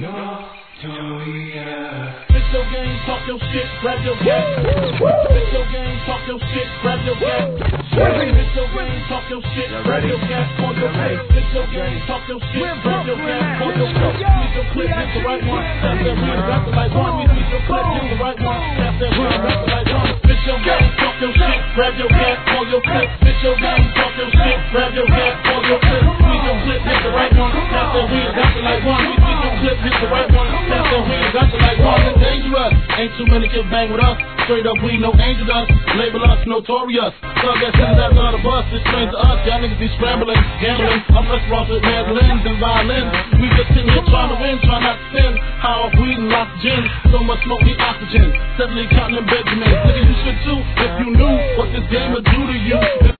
Notorious. It's your game, talk your shit, grab your gat. It's your game, talk your shit, grab your gat. It's your game, talk your shit, grab your gat on your face. It's your game, talk your shit, grab your gat on your face. Sneak your clip, hit the right one. Tap that wheel, got the right one. We sneak your clip, hit the right one. Tap that wheel, got the right one. It's your game, talk your shit, grab your gat on your face. It's your game, talk your shit, grab your gat on your face. Sneak your clip, hit the right one. Tap that wheel, got the right one. We sneak your clip, hit the right one. Tap that wheel, got the right one. It's dangerous. Ain't too many can bang with us. Straight up, we no angel dust. Label us notorious. Thug that sends out on the bus. It's strange to us. Y'all niggas be scrambling, gambling. I'm restaurants with mandolins and violins. We just sitting here trying to win, trying not to sin. High off weed and lots of gin. So much smoke, need oxygen. Steadily counting them Benjamins. Nigga, you should too if you knew what this game would do to you.